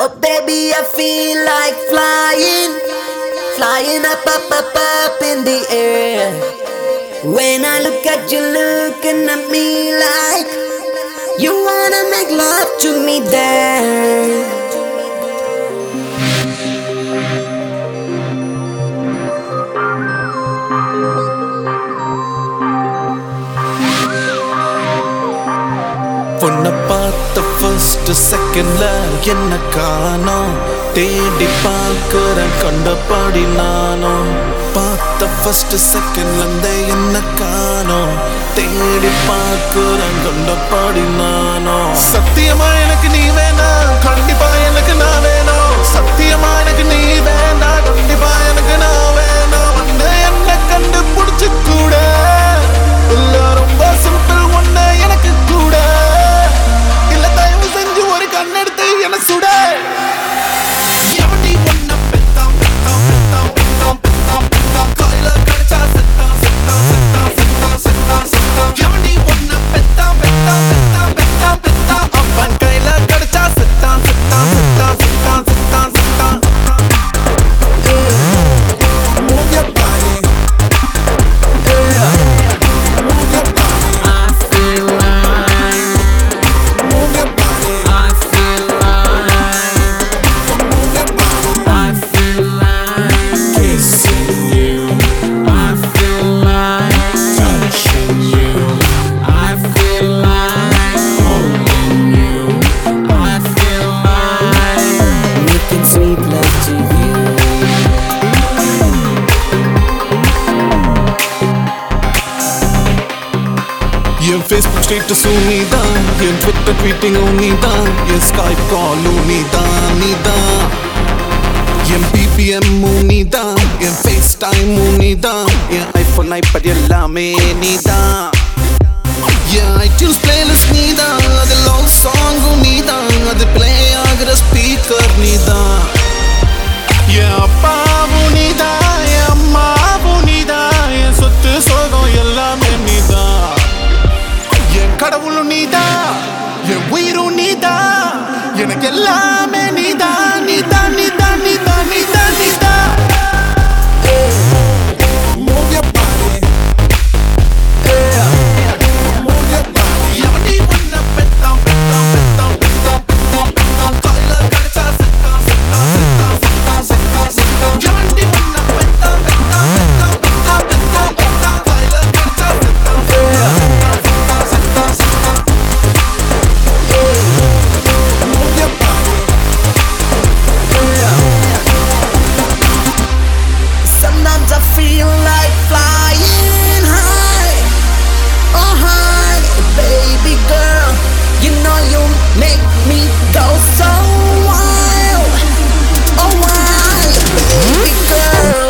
Oh baby, I feel like flying, flying up in the air. When I look at you looking at me like you wanna make love to me there. உன்னை பார்த்த first செகண்ட்ல என்ன காணோம், தேடி பார்க்கிறேன் கண்டபடி நானும். பார்த்த ஃபர்ஸ்ட் செகண்ட்ல இருந்தே என்ன காணோம், தேடி பார்க்கிறேன் கண்டபடி நானும். சத்தியமா எனக்கு நீ வேணாம், கண்டிப்பா எனக்கு நான் வேணும். சத்தியமா எனக்கு நீ வேண்டாம், கண்டிப்பா எனக்கு நான் வேணும். என்ன கண்டுபிடிச்சு கூட இல்ல, ரொம்ப சிம்பிள் ஒண்ணு எனக்கு கூட இல்ல, தயவு செஞ்சு ஒரு கண்ணெடுத்து என்ன சுட. எவடி ஒன்ன பெத்தாம் பெத்தாம் பெத்தாம் பெத்தாம் பெத்தாம் பெத்தாம் கையில கிடைச்சா செத்தாம் செத்தாம் செத்தாம் செத்தாம் செத்தாம் செத்தாம். எவடி ஒன்ன பெத்தாம் பெத்தாம் பெத்தாம் பெத்தாம் பெத்தாம் அவன் கையில கிடைச்சா செத்தாம் செத்தாம் செத்தாம் செத்தாம் செத்தாம் செத்தாம். Move your body. Move your body. I feel like. Move your body. I feel like. Move your body. I feel like kissing you. I feel like touching you. I feel like holding you. I feel like making sweet love to you. N Facebook ஸ்டேட்டஸும் நீதான், என் Twitter ட்வீட்டிங்கும் நீதான், என் Skype காலும் நீதான். என் BBMமும் நீதான், என் FaceTimeமும் நீதான், என் iPhone iPad எல்லாமே நீதான். என் iTunes playlist நீதான், அது love songம் நீதான், அது play ஆகிற ஸ்பீக்கர் நீதான். என் அப்பாவும் நீதான், என் அம்மாவும் நீதான், என் சொத்து சோகம் எல்லாமே நீதான். என் கடவுளும் நீதான், என் உயிரும் நீதான், எனக்கு எல்லாமே நீதான் நீதான் நீதான் நீதான் நீதான் நீதான். Move your body. Move your body. எவடி உன்னை பெத்தாம் பெத்தாம் பெத்தாம் பெத்தாம் பெத்தாம் பெத்தாம் கையில கிடைச்சா செத்தாம் செத்தாம் செத்தாம் செத்தாம் செத்தாம் செத்தாம். எவடி உன்னை பெத்தாம் பெத்தாம் பெத்தாம் பெத்தாம் பெத்தாம் பெத்தாம் கையில கிடைச்சா செத்தாம் செத்தாம் செத்தாம் செத்தாம் செத்தாம். Move your body. Sometimes I feel like flying high, oh high, baby girl. You know you make me go so wild, oh wild, baby girl.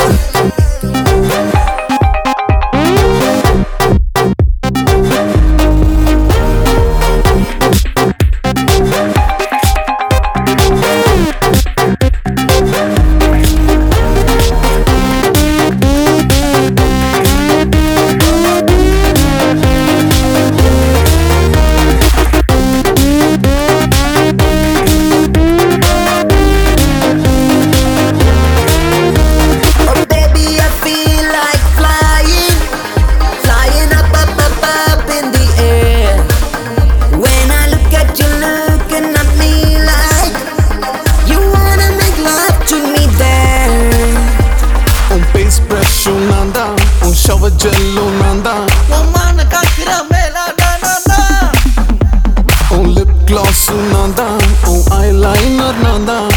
Shower jello nanda, Woman kakra mela na na. lip gloss nanda, eyeliner nanda.